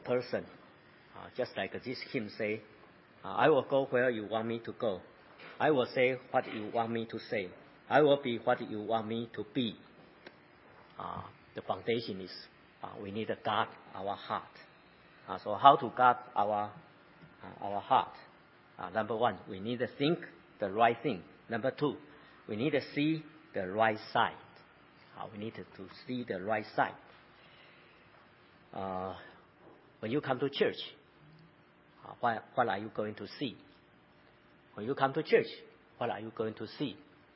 person. Just like this hymn say, I will go where you want me to go. I will say what you want me to say. I will be what you want me to be. The foundation is we need to guard our heart. So how to guard our heart? Number one, we need to think the right thing. Number two, we need to see the right side. We need to see the right side. When you come to church, what are you going to see? When you come to church, what are you going to see?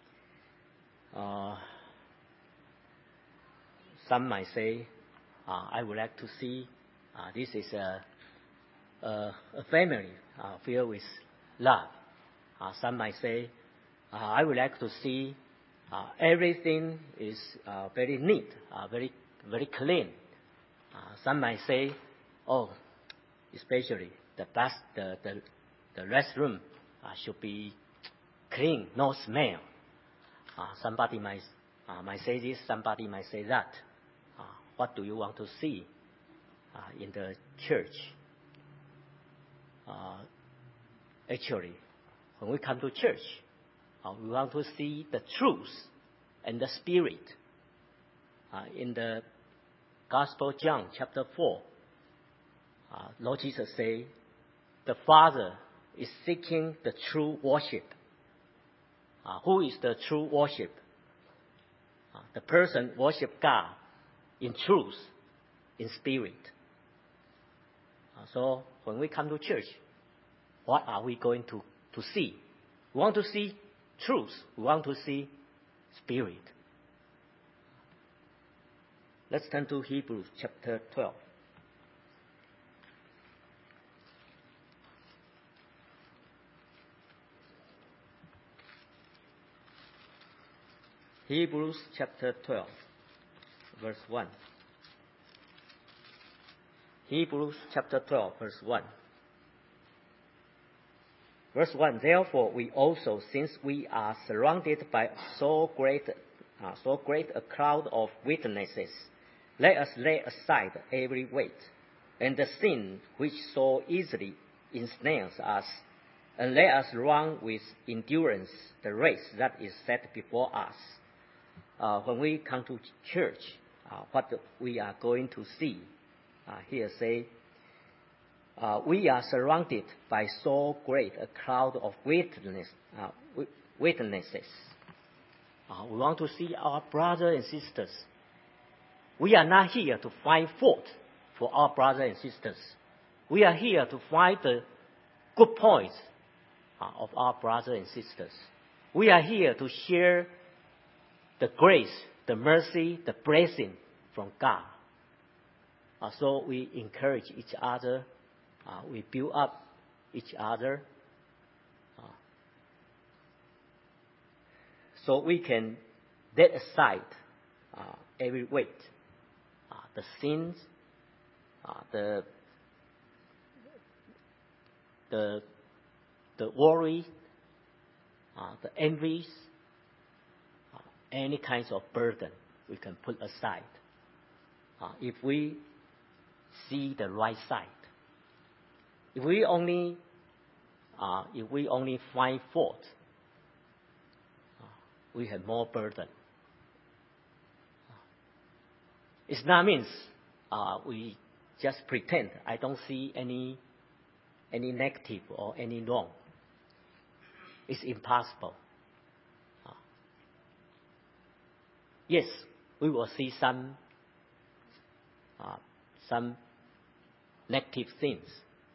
Some might say, I would like to see this is a family filled with love. Some might say, I would like to see everything is very neat, very clean. Some might say, especially the restroom should be clean, no smell. Somebody might say this, somebody might say that. What do you want to see in the church? Actually, when we come to church, we want to see the truth and the spirit. In the Gospel of John, chapter 4, Lord Jesus say, the Father is seeking the true worship. Who is the true worship? The person worship God in truth, in spirit. So when we come to church, what are we going to see? We want to see truth. We want to see spirit. Let's turn to Hebrews chapter 12. Hebrews chapter 12, verse 1. Hebrews chapter 12, verse 1. Verse 1, therefore we also, since we are surrounded by so great a cloud of witnesses, let us lay aside every weight and the sin which so easily ensnares us, and let us run with endurance the race that is set before us. When we come to church, what we are going to see, here say, we are surrounded by so great a cloud of witnesses. We want to see our brothers and sisters. We are not here to find fault for our brothers and sisters. We are here to find the good points of our brothers and sisters. We are here to share the grace, the mercy, the blessing from God. So we encourage each other. We build up each other. So we can lay aside every weight, the sins, the worry, the envies, any kinds of burden we can put aside. If we see the right side, if we only find fault, we have more burden. It's not means we just pretend I don't see any negative or any wrong. It's impossible. Yes, we will see some negative things.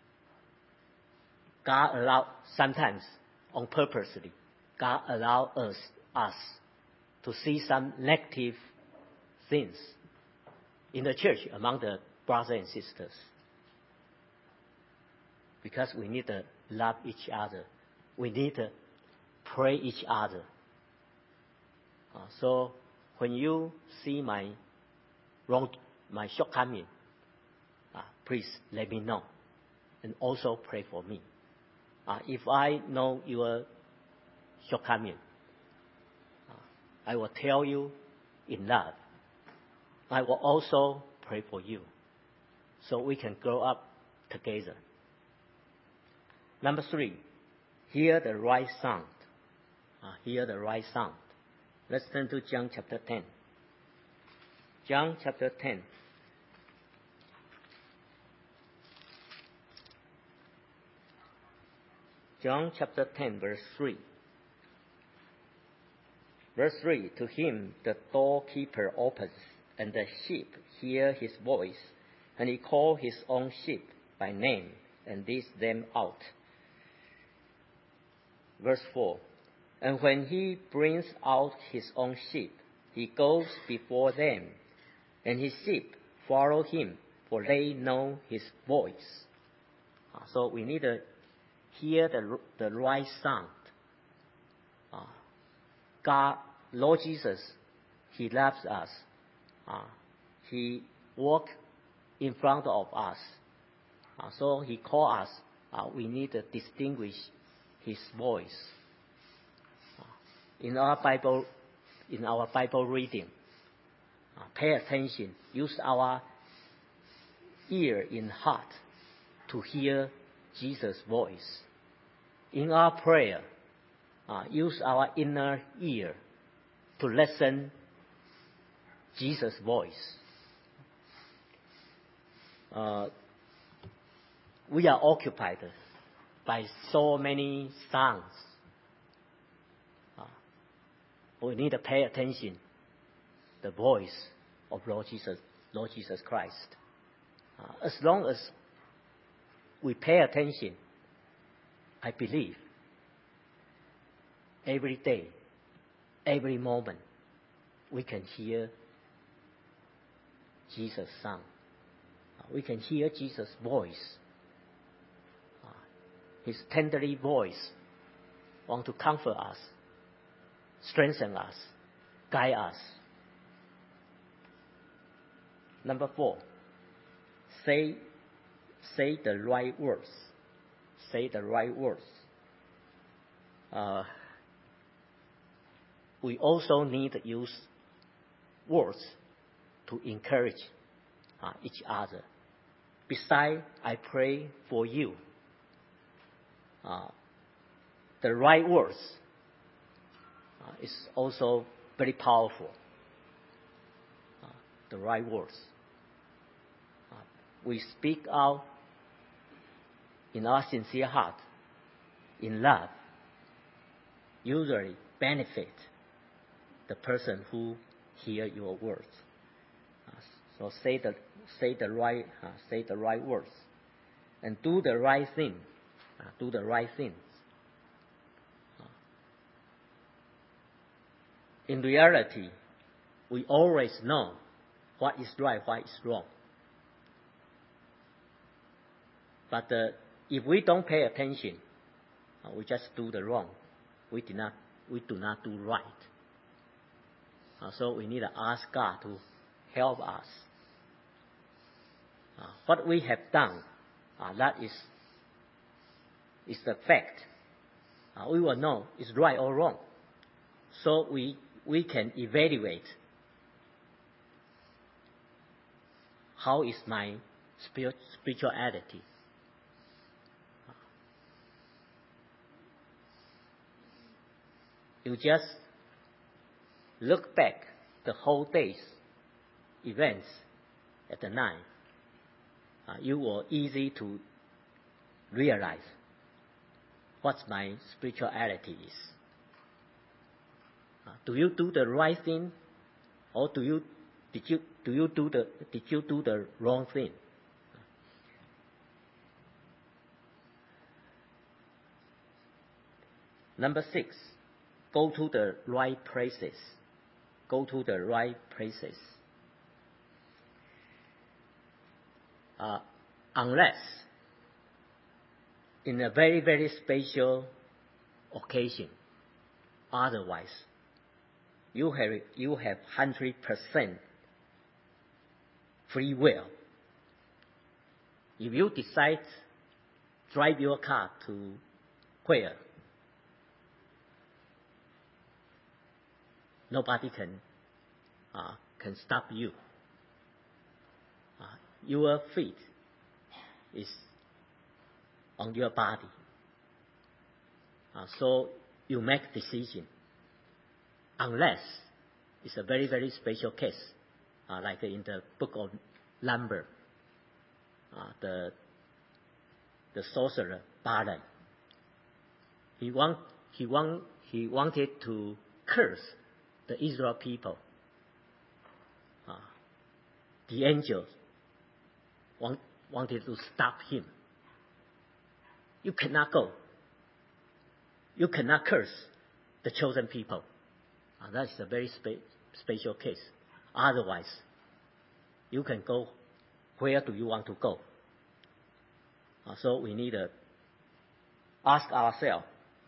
God allow sometimes on purposely. God allow us to see some negative things in the church among the brothers and sisters, because we need to love each other. We need to pray each other. So when you see my shortcoming, please let me know, and also pray for me. If I know your shortcoming, I will tell you in love. I will also pray for you. so we can grow up together. Number 3, hear the right sound. Hear the right sound. Let's turn to John chapter 10. John chapter 10. John chapter 10, verse 3. Verse 3, to him the doorkeeper opens, and the sheep hear his voice, and he calls his own sheep by name, and leads them out. Verse 4, and when he brings out his own sheep, he goes before them, and his sheep follow him, for they know his voice. So we need to hear the right sound. God, Lord Jesus, He loves us. He walks in front of us. So He calls us. We need to distinguish His voice. In our Bible reading, pay attention. Use our ear and heart to hear Jesus' voice. In our prayer, use our inner ear to listen Jesus' voice. We are occupied by so many sounds. We need to pay attention the voice of Lord Jesus Christ. As long as we pay attention, I believe every day, every moment, we can hear Jesus' sound. We can hear Jesus' voice. His tenderly voice wants to comfort us, strengthen us, guide us. Number 4, say the right words. Say the right words. We also need to use words to encourage each other. Besides, I pray for you. The right words is also very powerful. The right words. We speak out in our sincere heart, in love, usually benefit the person who hear your words. So say the right words, and do the right thing. Do the right things. In reality, we always know what is right, what is wrong. But if we don't pay attention, we just do the wrong. We do not do right. So we need to ask God to help us. What we have done, that is the fact. We will know it's right or wrong. So we can evaluate how is my spirituality. You just look back the whole day's events at the night. You will easy to realize what my spirituality is. Do you do the right thing, or did you do the wrong thing? Number 6, go to the right places. Go to the right places. Unless in a very, very special occasion, otherwise, you have 100% free will. If you decide drive your car to where, nobody can stop you. Your feet is on your body. So you make decision. Unless it's a very, very special case, like in the book of Numbers, the sorcerer Balaam. He wanted to curse the Israel people. The angels wanted to stop him. You cannot go. You cannot curse the chosen people. That's a very special case. Otherwise, you can go where do you want to go. So we need to ask ourselves,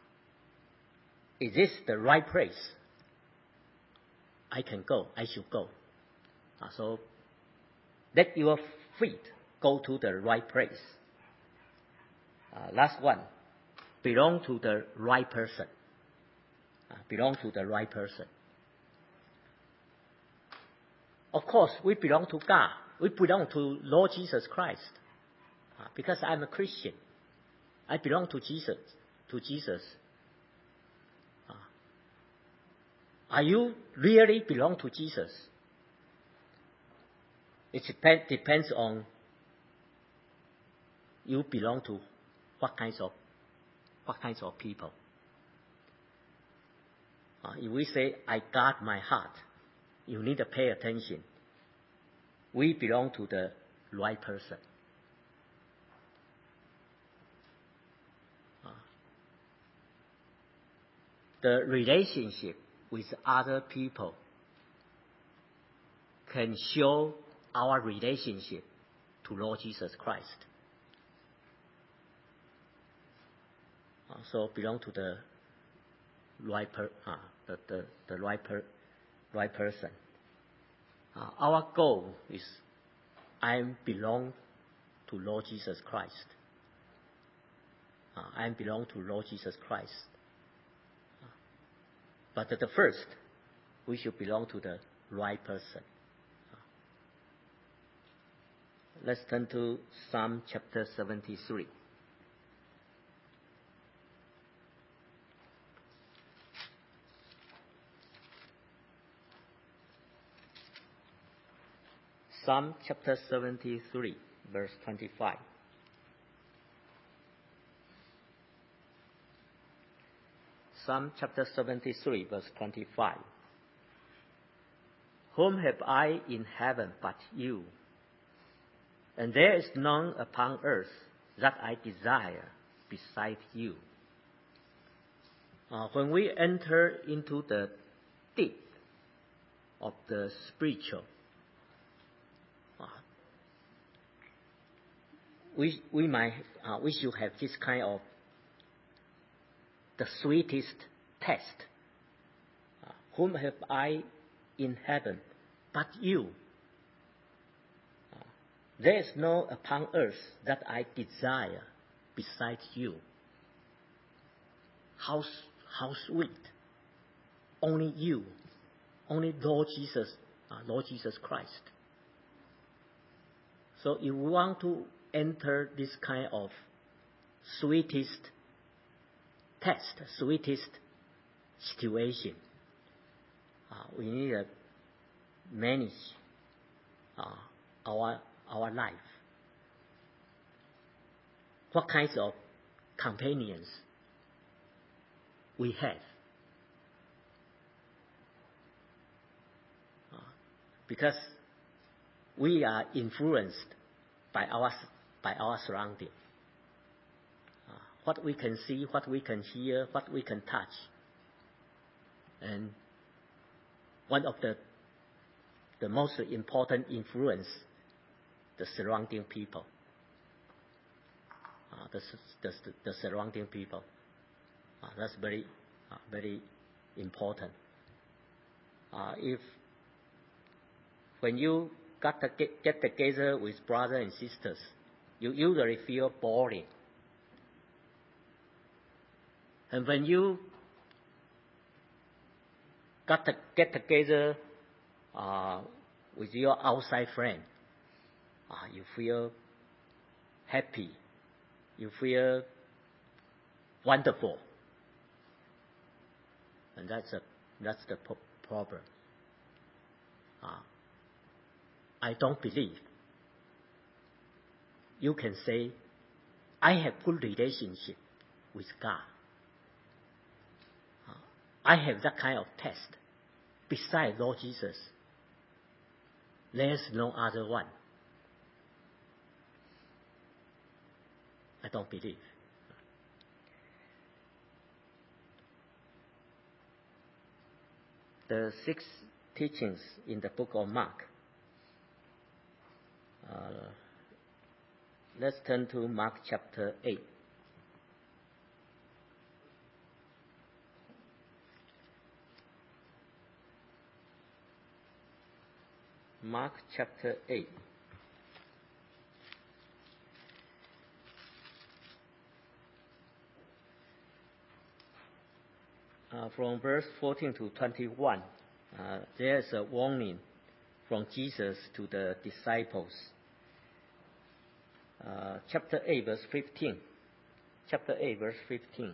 is this the right place? I can go. I should go. So let your feet go to the right place. Last one, belong to the right person. Belong to the right person. Of course, we belong to God. We belong to Lord Jesus Christ. Because I'm a Christian, I belong to Jesus. Are you really belong to Jesus? It depends on you belong to what kinds of people. If we say, I guard my heart, you need to pay attention. We belong to the right person. The relationship with other people can show our relationship to Lord Jesus Christ. So belong to the right person. Our goal is I belong to Lord Jesus Christ. I belong to Lord Jesus Christ. But at the first, we should belong to the right person. Let's turn to Psalm chapter 73. Psalm chapter 73, verse 25. Psalm chapter 73, verse 25. Whom have I in heaven but you? And there is none upon earth that I desire beside you. When we enter into the deep of the spiritual, we should have this kind of the sweetest test. Whom have I in heaven but you? There is no upon earth that I desire besides you. How sweet! Only you, only Lord Jesus Christ. So if we want to enter this kind of sweetest test, sweetest situation, we need to manage our life. What kinds of companions we have. Because we are influenced by our surrounding. What we can see, what we can hear, what we can touch. And one of the most important influence, the surrounding people. The surrounding people. That's very important. When you get together with brothers and sisters, you usually feel boring. And when you get together with your outside friend, you feel happy. You feel wonderful. And that's the problem. I don't believe you can say, I have good relationship with God. I have that kind of test. Besides Lord Jesus, there's no other one. I don't believe. The 6 teachings in the book of Mark. Let's turn to Mark chapter 8. Mark chapter 8. From verse 14 to 21, there's a warning from Jesus to the disciples. Chapter 8, verse 15. Chapter 8, verse 15.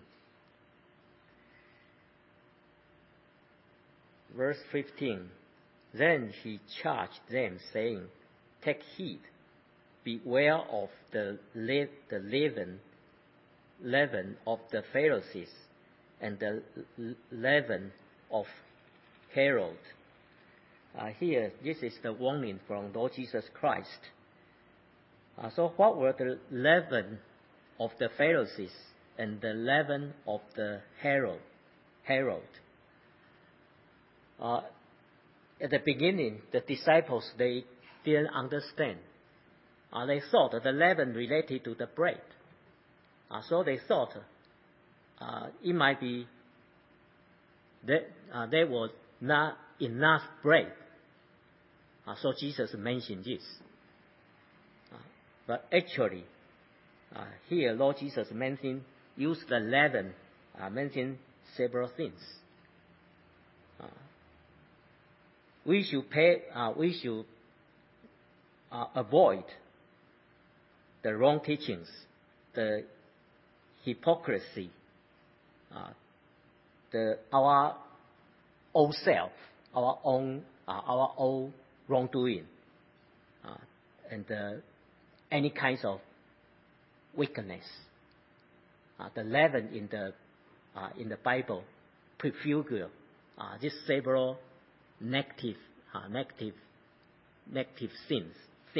Verse 15. Then he charged them, saying, Take heed, beware of the leaven of the Pharisees and the leaven of Herod. Here, this is the warning from Lord Jesus Christ. So what were the leaven of the Pharisees and the leaven of the Herod? At the beginning, the disciples, they didn't understand. They thought the leaven related to the bread. So they thought it might be that there was not enough bread. So Jesus mentioned this. But actually, here Lord Jesus used the leaven, mentioned several things. We should avoid the wrong teachings, the hypocrisy, our own self, our own wrongdoing, and any kinds of wickedness. The leaven in the Bible prefigure these several negative sins.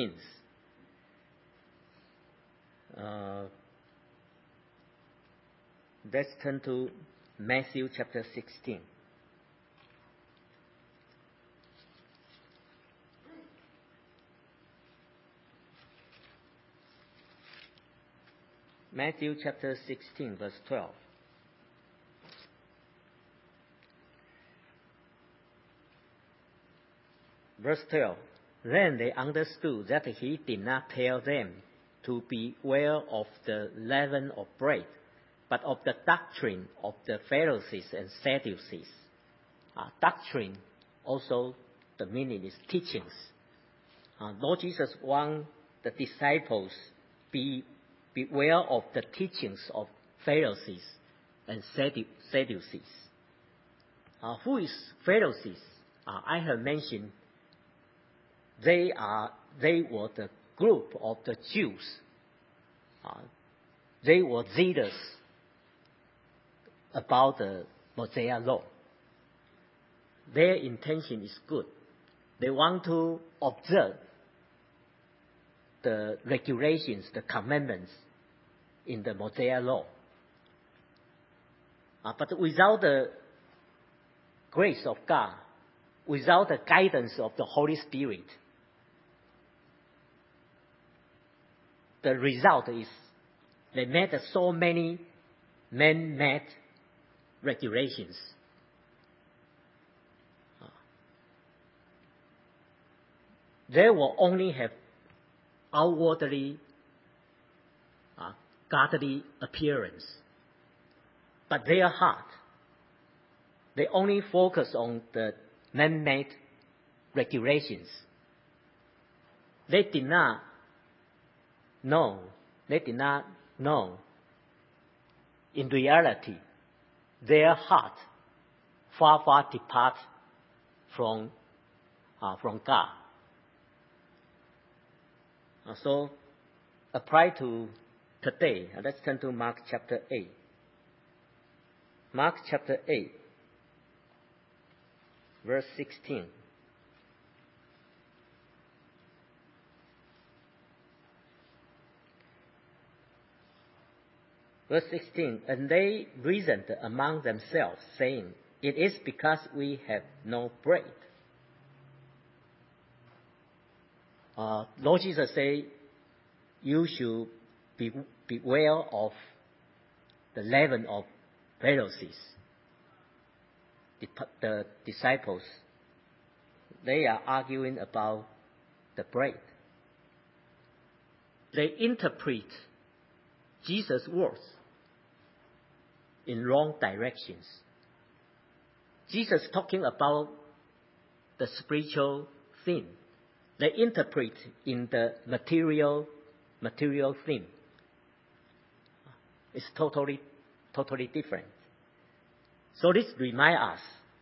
Let's turn to Matthew chapter 16. Matthew chapter 16, verse 12. Verse 12. Then they understood that he did not tell them to beware of the leaven of bread, but of the doctrine of the Pharisees and Sadducees. Doctrine, also the meaning is teachings. Lord Jesus wants the disciples beware of the teachings of Pharisees and Sadducees. Who is Pharisees? I have mentioned they were the group of the Jews. They were zealous about the Mosaic law. Their intention is good. They want to observe the regulations, the commandments in the Mosaic law. But without the grace of God, without the guidance of the Holy Spirit, the result is they made so many man-made regulations. They will only have outwardly godly appearance, but their heart, they only focus on the man-made regulations. They did not know they did not know. In reality, their heart far, far depart from God. So, apply to today. Let's turn to Mark chapter 8. Mark chapter 8, verse 16. Verse 16, and they reasoned among themselves, saying, it is because we have no bread. Lord Jesus said, you should beware of the leaven of Pharisees. The disciples, they are arguing about the bread. They interpret Jesus' words in wrong directions. Jesus talking about the spiritual thing. They interpret in the material thing. It's totally different. So this reminds us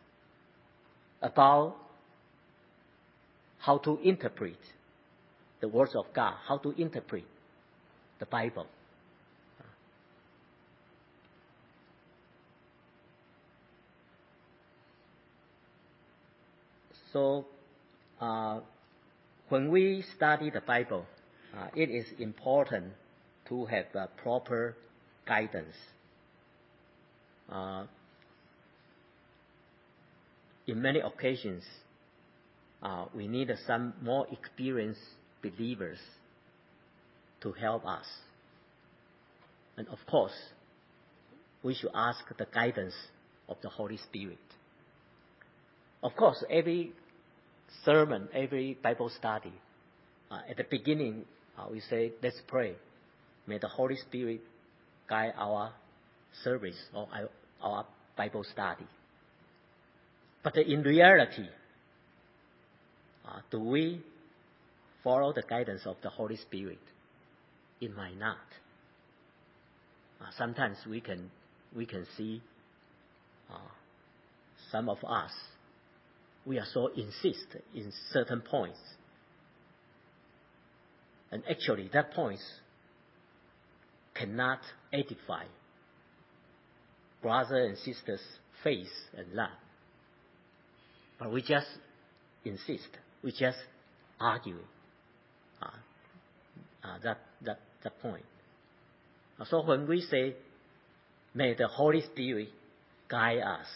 about how to interpret the words of God, how to interpret the Bible. So, when we study the Bible, it is important to have proper guidance. In many occasions, we need some more experienced believers to help us. And of course, we should ask the guidance of the Holy Spirit. Of course, every sermon, every Bible study, at the beginning, we say, let's pray. May the Holy Spirit guide our service or our Bible study. But in reality, do we follow the guidance of the Holy Spirit? It might not. Sometimes we can see some of us, we are so insist in certain points. And actually, that points cannot edify brother and sisters' faith and love. But we just insist. We just argue that point. So when we say, may the Holy Spirit guide us,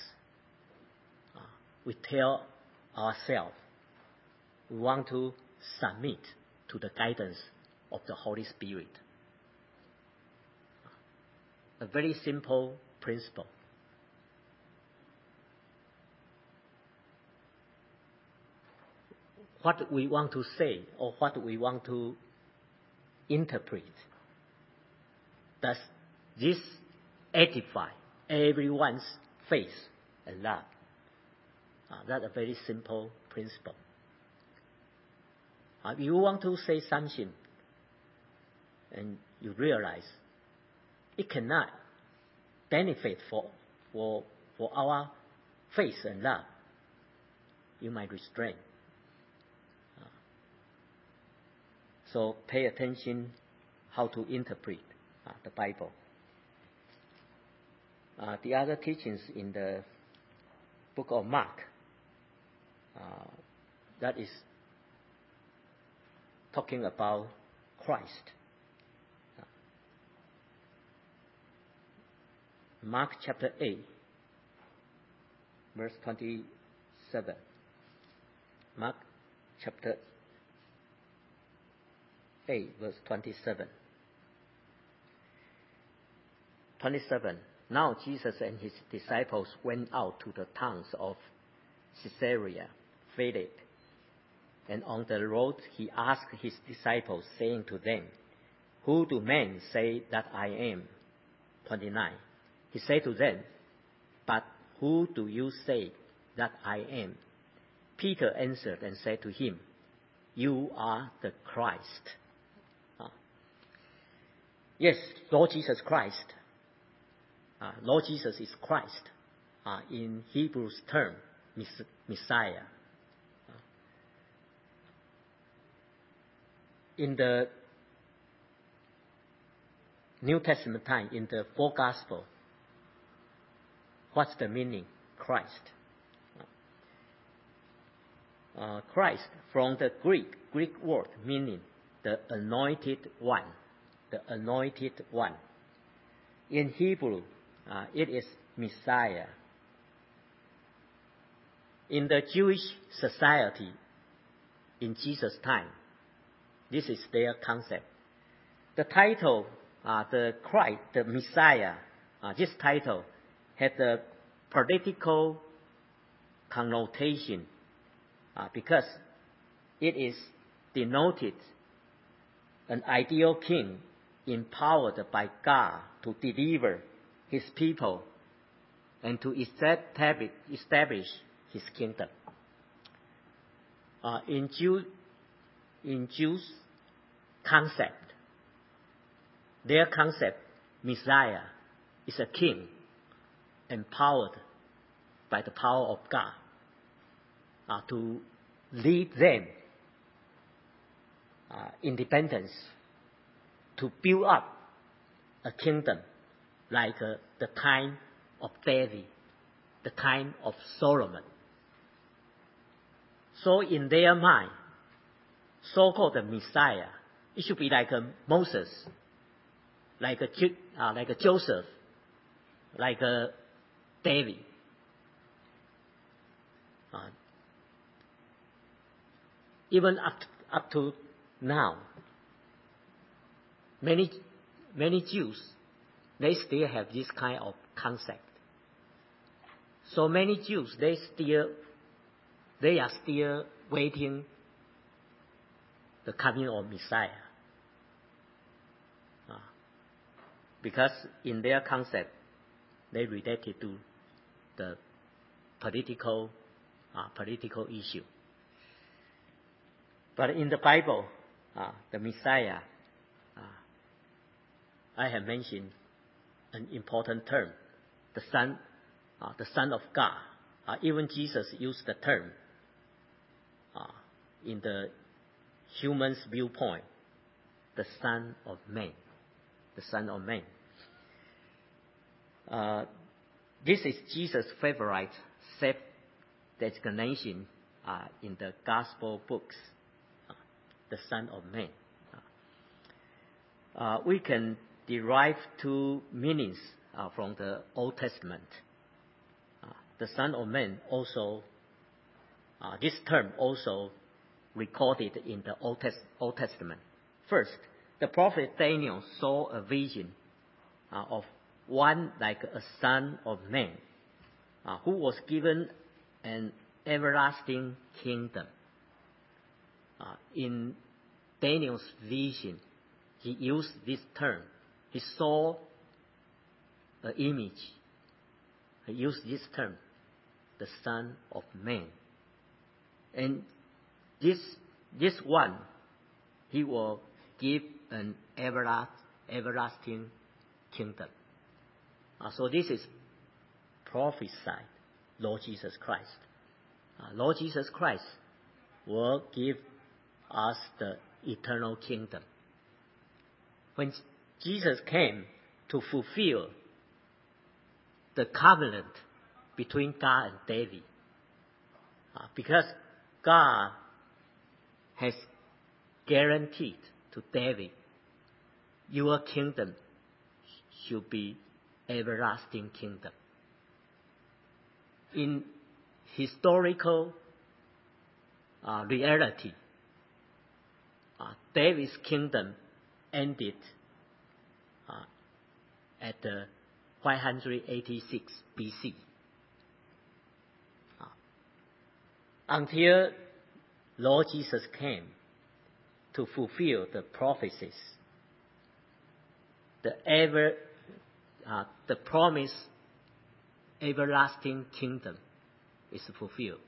we tell ourselves we want to submit to the guidance of the Holy Spirit. A very simple principle. What we want to say or what we want to interpret, does this edify everyone's faith and love? That's a very simple principle. If you want to say something and you realize it cannot benefit for our faith and love, you might restrain. So pay attention how to interpret the Bible. The other teachings in the book of Mark, that is talking about Christ. Mark chapter 8, verse 27. Mark chapter 8, verse 27. 27. Now Jesus and his disciples went out to the towns of Caesarea Philippi. And on the road he asked his disciples, saying to them, who do men say that I am? 29. He said to them, but who do you say that I am? Peter answered and said to him, you are the Christ. Yes, Lord Jesus Christ. Lord Jesus is Christ. In Hebrews term, Messiah. In the New Testament time, in the four Gospels, what's the meaning? Christ. Christ, from the Greek word meaning the anointed one. The anointed one. In Hebrew, it is Messiah. In the Jewish society in Jesus' time, this is their concept. The title, the Christ, the Messiah, this title had a political connotation because it is denoted an ideal king empowered by God to deliver his people and to establish his kingdom. In Jews' concept, their concept, Messiah, is a king empowered by the power of God to lead them independence, to build up a kingdom like the time of David, the time of Solomon. So in their mind, so-called the Messiah, it should be like Moses, like a Joseph, like a David. Even up to now, many Jews, they still have this kind of concept. So many Jews, they are still waiting the coming of Messiah. Because in their concept, they related to the political issue. But in the Bible, the Messiah, I have mentioned an important term, the Son of God. Even Jesus used the term in the human's viewpoint, the Son of Man. The Son of Man. This is Jesus' favorite self-designation in the Gospel books, the Son of Man. We can derive two meanings from the Old Testament. The Son of Man also, this term also recorded in the Old Testament. First, the prophet Daniel saw a vision of one like a son of man who was given an everlasting kingdom. In Daniel's vision, he used this term. He saw an image. He used this term, the Son of Man. And this one, he will give an everlasting kingdom. So this is prophesied Lord Jesus Christ. Lord Jesus Christ will give us the eternal kingdom. When Jesus came to fulfill the covenant between God and David, because God has guaranteed to David, your kingdom should be everlasting kingdom. In historical reality, David's kingdom ended at 586 BC. Until Lord Jesus came to fulfill the prophecies, the promised everlasting kingdom is fulfilled.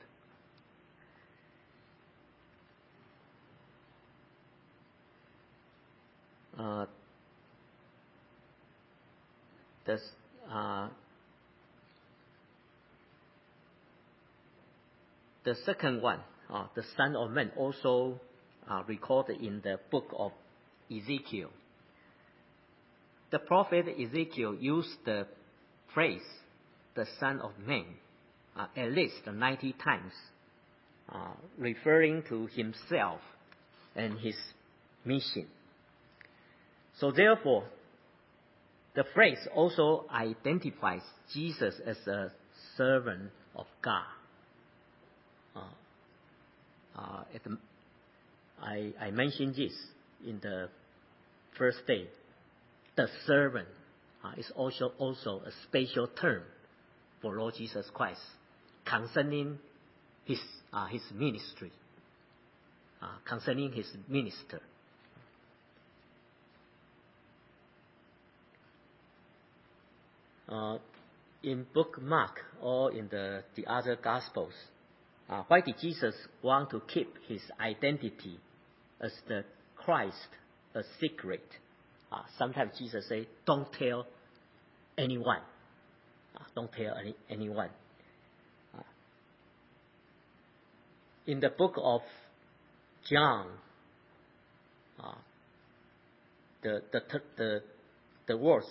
the second one, the Son of Man, also recorded in the book of Ezekiel. The prophet Ezekiel used the phrase, the Son of Man, at least 90 times, referring to himself and his mission. So therefore, the phrase also identifies Jesus as a servant of God. I mentioned this in the first day. The servant is also a special term for Lord Jesus Christ concerning his ministry, concerning his minister. In book Mark or in the other Gospels, why did Jesus want to keep his identity as the Christ a secret? Sometimes Jesus say, "Don't tell anyone." Don't tell anyone. In the book of John, the words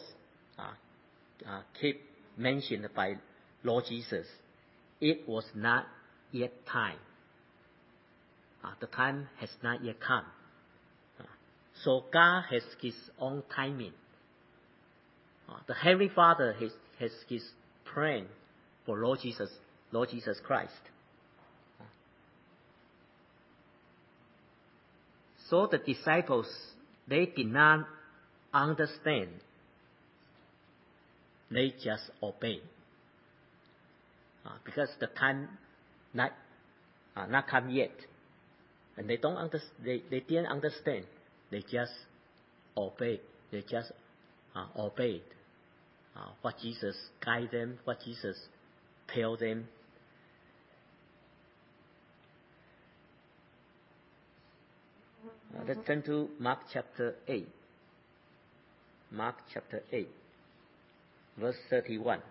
keep mentioned by Lord Jesus. It was not yet time. The time has not yet come. So God has his own timing. The Heavenly Father has his plan for Lord Jesus Christ. So the disciples, they did not understand. They just obey. Because the time not come yet. And they they didn't understand. They just obeyed. They just obeyed what Jesus guided them, what Jesus told them. Let's turn to Mark chapter 8. Mark chapter 8, verse 31.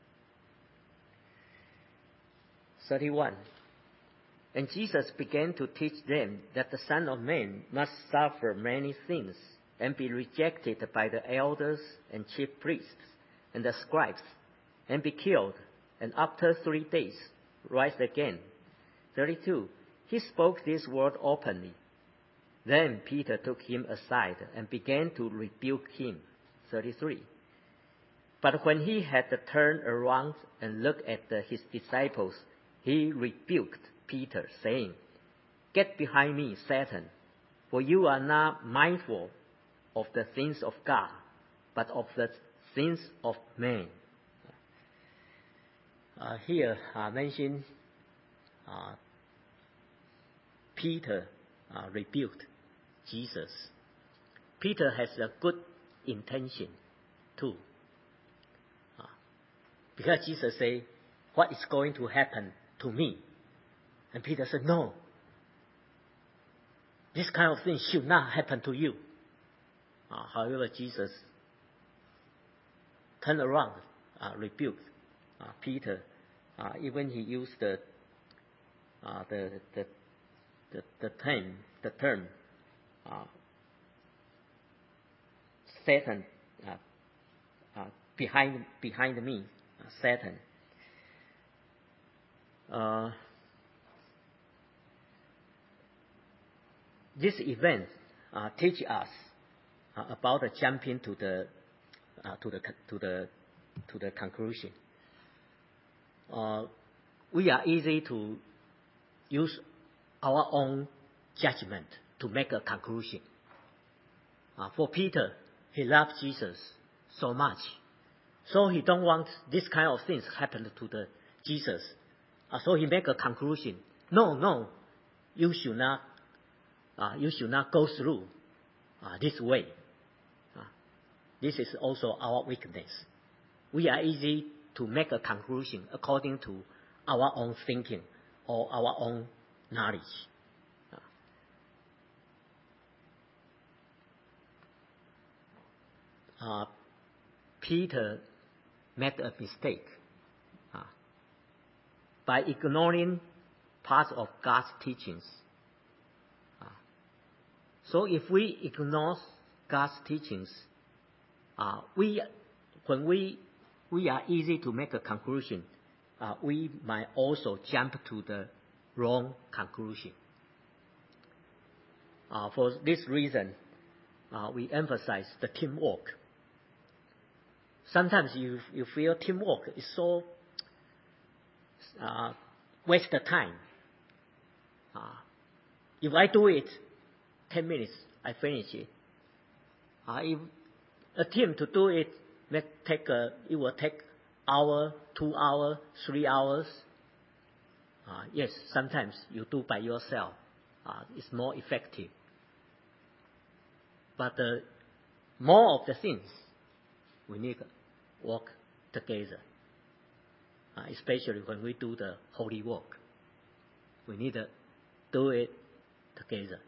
31. And Jesus began to teach them that the Son of Man must suffer many things and be rejected by the elders and chief priests and the scribes and be killed, and after 3 days rise again. 32. He spoke this word openly. Then Peter took him aside and began to rebuke him. 33. But when he had turned around and looked at his disciples, he rebuked Peter, saying, "Get behind me, Satan, for you are not mindful of the things of God, but of the things of man." Here I mentioned Peter rebuked Jesus. Peter has a good intention too. Because Jesus said, "What is going to happen to me?" And Peter said, "No. This kind of thing should not happen to you." However, Jesus turned around, rebuked Peter. Even he used the term Satan, behind me, Satan. This event teach us about the jumping to the conclusion. We are easy to use our own judgment to make a conclusion. For Peter, he loved Jesus so much, so he don't want this kind of things happen to Jesus. So he make a conclusion. No, you should not go through this way. This is also our weakness. We are easy to make a conclusion according to our own thinking or our own knowledge. Peter made a mistake by ignoring parts of God's teachings. So if we ignore God's teachings, when we are easy to make a conclusion, we might also jump to the wrong conclusion. For this reason, we emphasize the teamwork. Sometimes you feel teamwork is so waste of time. If I do it 10 minutes, I finish it. If a team to do it, it will take hour, 2 hours, 3 hours. Yes, sometimes you do by yourself. It's more effective. But more of the things, we need to work together. Especially when we do the holy work. We need to do it together.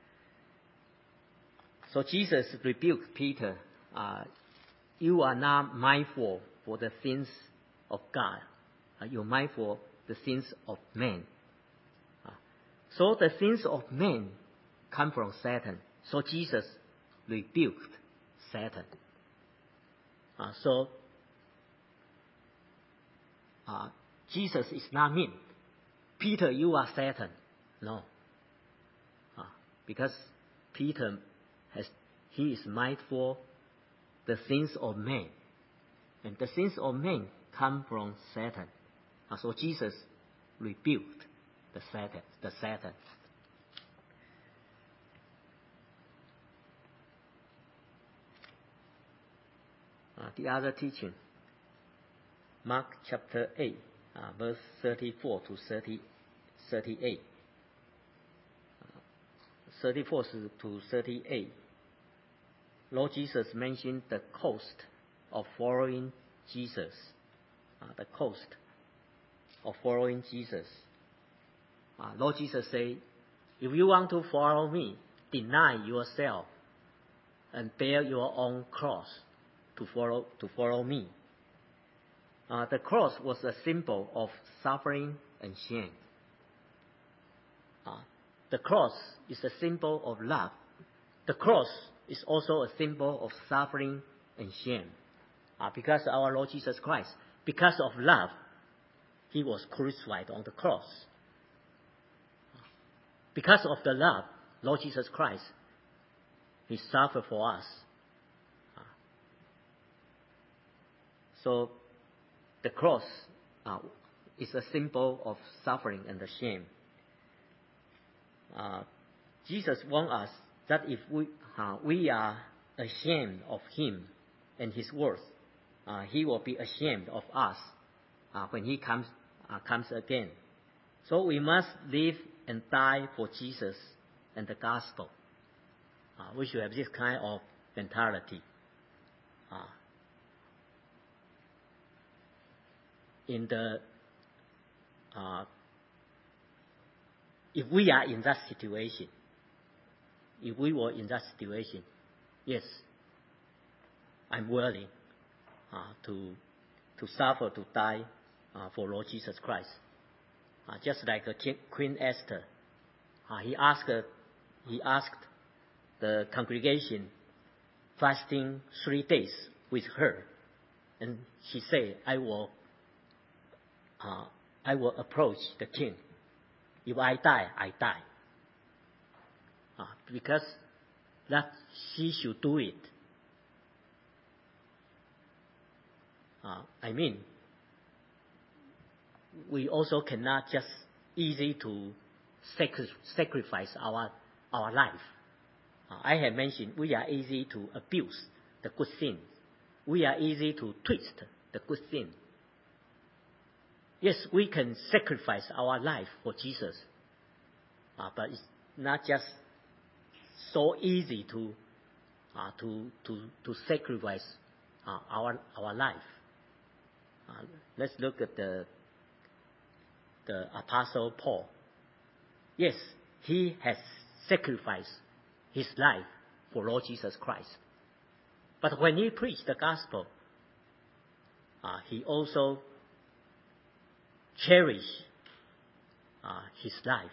So Jesus rebuked Peter, you are not mindful for the things of God. You're mindful the things of men. So the things of men come from Satan. So Jesus rebuked Satan. Jesus is not mean. Peter, you are Satan. No. Because Peter he is mindful the things of men. And the things of men come from Satan. So Jesus rebuked the Satan. The other teaching, Mark chapter 8, verse 34 to 38. 34 to 38. Lord Jesus mentioned the cost of following Jesus. The cost of following Jesus. Lord Jesus said, if you want to follow me, deny yourself and bear your own cross to follow me. The cross was a symbol of suffering and shame. The cross is a symbol of love. The cross is also a symbol of suffering and shame. Because our Lord Jesus Christ, because of love, he was crucified on the cross. Because of the love, Lord Jesus Christ, he suffered for us. So the cross is a symbol of suffering and the shame. Jesus wants us that if we are ashamed of him and his words, he will be ashamed of us when he comes again. So we must live and die for Jesus and the gospel. We should have this kind of mentality. If we are in that situation, if we were in that situation, yes, I'm willing to suffer, to die for Lord Jesus Christ. Just like Queen Esther, he asked the congregation fasting 3 days with her, and she said, I will approach the king. If I die, I die. Because that she should do it. We also cannot just easy to sacrifice our life. I have mentioned we are easy to abuse the good thing. We are easy to twist the good thing. Yes, we can sacrifice our life for Jesus, but it's not just so easy to sacrifice our life. Let's look at the Apostle Paul. Yes, he has sacrificed his life for Lord Jesus Christ. But when he preached the gospel, he also cherished his life.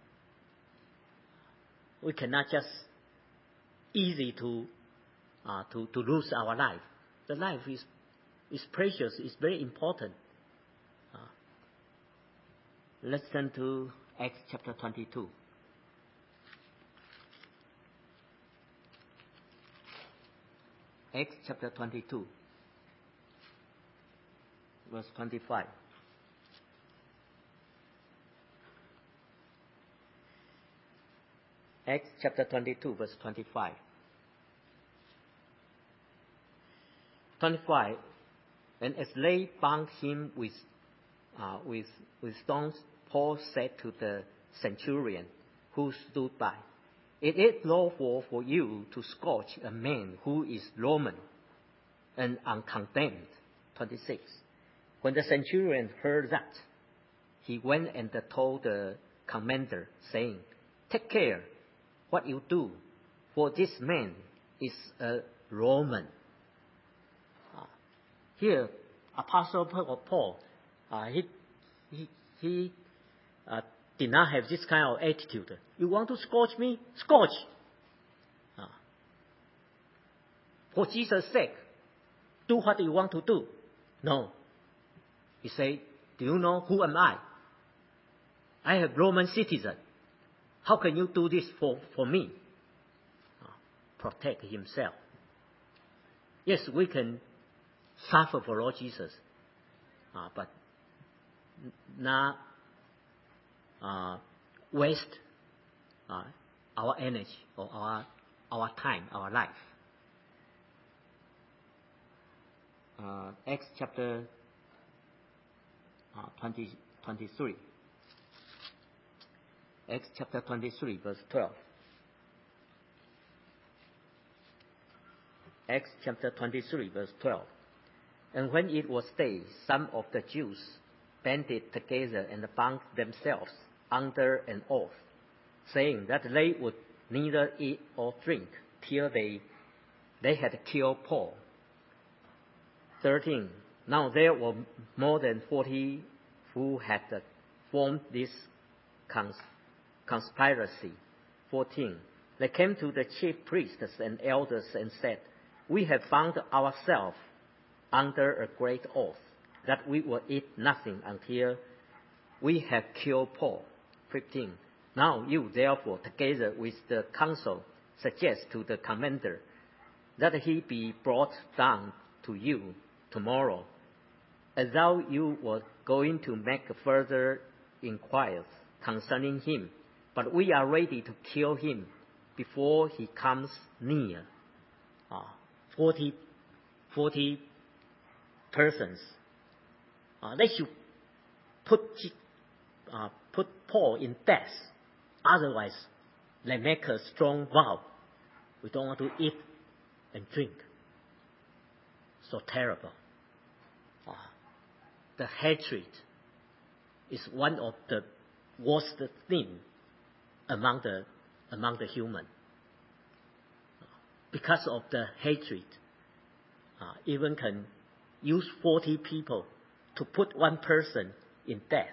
We cannot just easy to lose our life. The life is precious, is very important. Let's turn to Acts chapter 22. Acts chapter 22, verse 25. Acts chapter 22, verse 25. 25. And as they bound him with stones, Paul said to the centurion who stood by, "It is lawful for you to scourge a man who is Roman and uncondemned." 26. When the centurion heard that, he went and told the commander, saying, "Take care what you do, for this man is a Roman." Here, Apostle Paul, he did not have this kind of attitude. You want to scourge me? Scourge. For Jesus' sake, do what you want to do. No. He said, "Do you know who am I? I am Roman citizen. How can you do this for me?" Protect himself. Yes, we can suffer for Lord Jesus, but not waste our energy or our time, our life. Acts chapter 23. Acts chapter 23, verse 12. Acts chapter 23, verse 12. And when it was day, some of the Jews banded together and bound themselves under an oath, saying that they would neither eat or drink till they had killed Paul. 13. Now there were more than 40 who had formed this conspiracy. 14. They came to the chief priests and elders and said, "We have found ourselves under a great oath that we will eat nothing until we have killed Paul." 15. Now you therefore, together with the council, suggest to the commander that he be brought down to you tomorrow, as though you were going to make further inquiries concerning him. But we are ready to kill him before he comes near. 40 persons. They should put Paul in death. Otherwise, they make a strong vow. We don't want to eat and drink. So terrible. The hatred is one of the worst things among the human. Because of the hatred, even can use 40 people to put one person in death.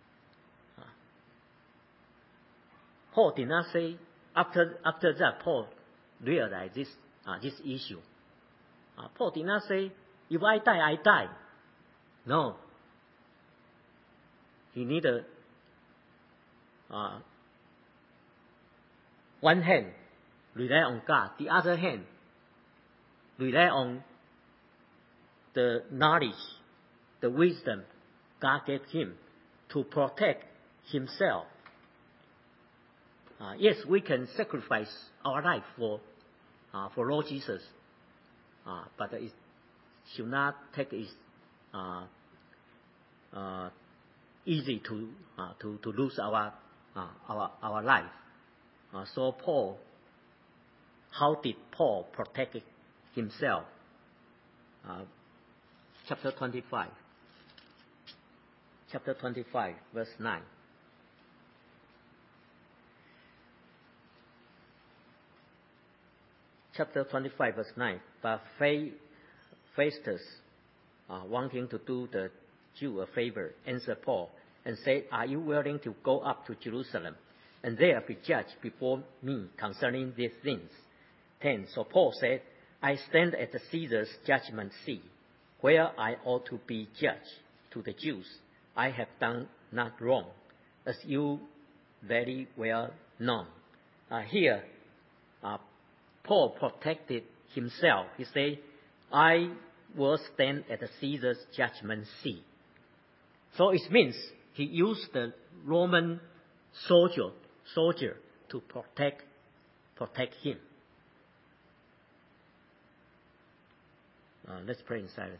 Paul did not say after that. Paul realized this issue. Paul did not say, "If I die, I die." No. He needed one hand rely on God, the other hand rely on the knowledge, the wisdom God gave him to protect himself. Yes, we can sacrifice our life for Lord Jesus, but it should not take it easy to lose our life. So Paul, how did Paul protect himself? Chapter 25. Chapter 25, verse 9. Chapter 25, verse 9. But Festus wanting to do the Jew a favor, answered Paul and said, "Are you willing to go up to Jerusalem and there be judged before me concerning these things?" 10. So Paul said, "I stand at the Caesar's judgment seat, where I ought to be judged. To the Jews I have done not wrong, as you very well know." Here, Paul protected himself. He said, "I will stand at the Caesar's judgment seat." So it means he used the Roman soldier to protect him. Let's pray in silence.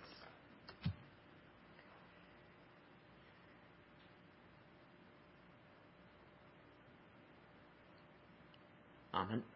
Amen.